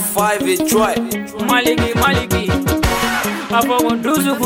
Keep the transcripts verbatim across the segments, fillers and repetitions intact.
five is try. Maliki, Maliki, Papa Wonduzuku,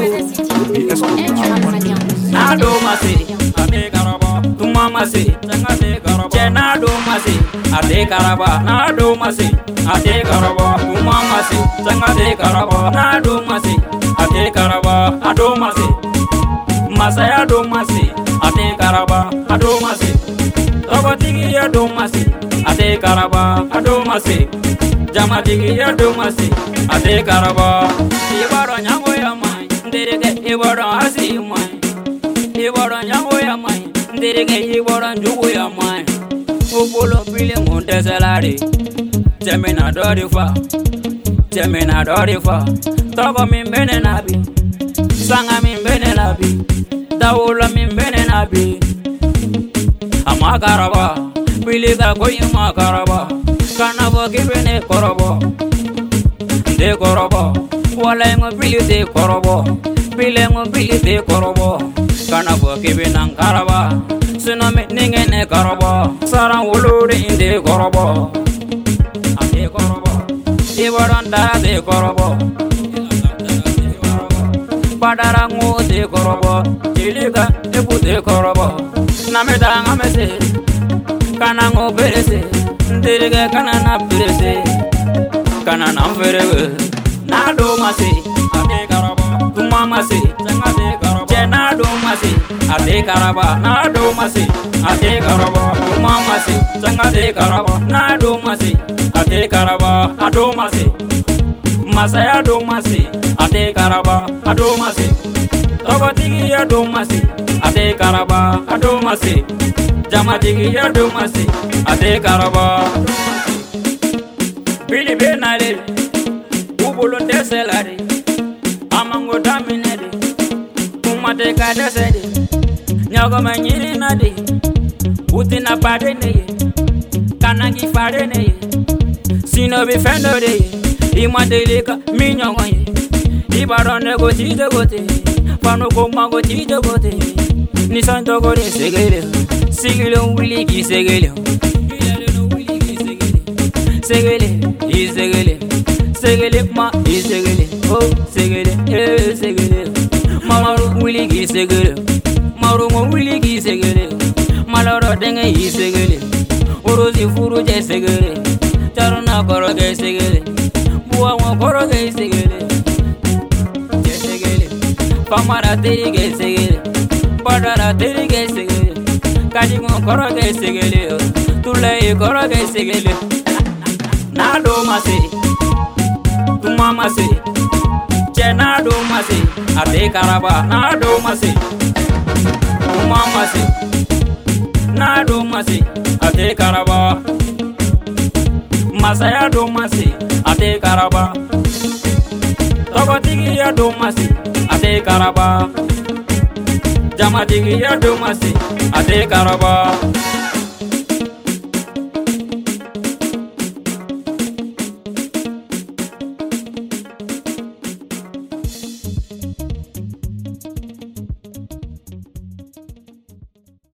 Nado Masi, Ade Karaba, Tuma Masi, Ade Karaba, Jenado Masi, Ade Karaba, Nado Masi, Ade Karaba, Tuma Masi, Ade Karaba, Nado Masi, Ade Karaba, Ado Masi, Masaya Do Masi, Ade Karaba, Ado Masi, Robotiki Ado Masi, Ade Karaba, Ado Masi, Jamatiki Ado Masi, Ade Karaba, Ibaro Nyango ya mai, Ndereke Ibaro Asi mai, Ibaro Nyango ya mai, Ndereke Ibaro Njugu ya mai, Upolo Pili Monte Salari, Temena Dorifa, Temena Dorifa, Togo Mimbene Nabi, Sanga Mimbene Nabi, Daula Mimbene Nabi, Amakaraba, Pili Kakoi Makaraba, Kanabo Kibene Korobo, De Korobo, Walengo Pili de Korobo, Pilengo Pili de Korobo, Kanabo Kibinan Karaba, Tsunami Ningene Korobo, Saran Wuluri in de Korobo, Ade Korobo, Iwaranda de Korobo, Padarango de Korobo, Iliga, Ebu de Korobo, Nameda Amese, Kanango Perese, Diriga Kanana Perese, Kanana Ferre, Nado Masi, Ade Karaba, Tuma Masi, Ade Karaba, Jenado Masi, Ade Karaba, Nado Masi, Ade Karaba, Tuma Masi, Ade Karaba, Nado Masi, Ade Karaba, Ado Masi, Masaya Do Masi, Ade Karaba, Ado Masi, Robotiki Ado Masi, Ade Karaba, Ado Masi, Jamatiki Ado Masi, Ade Karaba, Billy Benale, Ubulun Deselari, Amango Daminade, Umate Kadesede, Nyagomani Nadi, Utina Padene, Kanagi Fadene, Sinobi Fendore, Imadelika, Minyaway, Ibaron go Tito Gote, Panoco Mago Tito Gote, Nisanto Gore Segele, Sigilo Wiliki Segele, Segele, is Segele, Segele, Ma is Segele, oh Segele, eh Segele, Maru Wiliki Segele, Maru Wiliki Segele, Maloro Denge is Segele, Uruzi Furu Segele, Taruna Koroge Segele, Bua Koroge Segele, Segele, Pamara Terige Segele, Badara Terige Segele, Kajimo Koroge Segele, Tule Koroge Segele, Nado Masi, Tuma Masi, Jenado Masi, Ade Karaba, Nado Masi, Tuma Masi, Nado Masi, Ade Karaba, Masaya Do Masi, Ade Karaba, Robotiki Ado Masi, Ade Karaba, Jamatiki Ado Masi, Ade Karaba.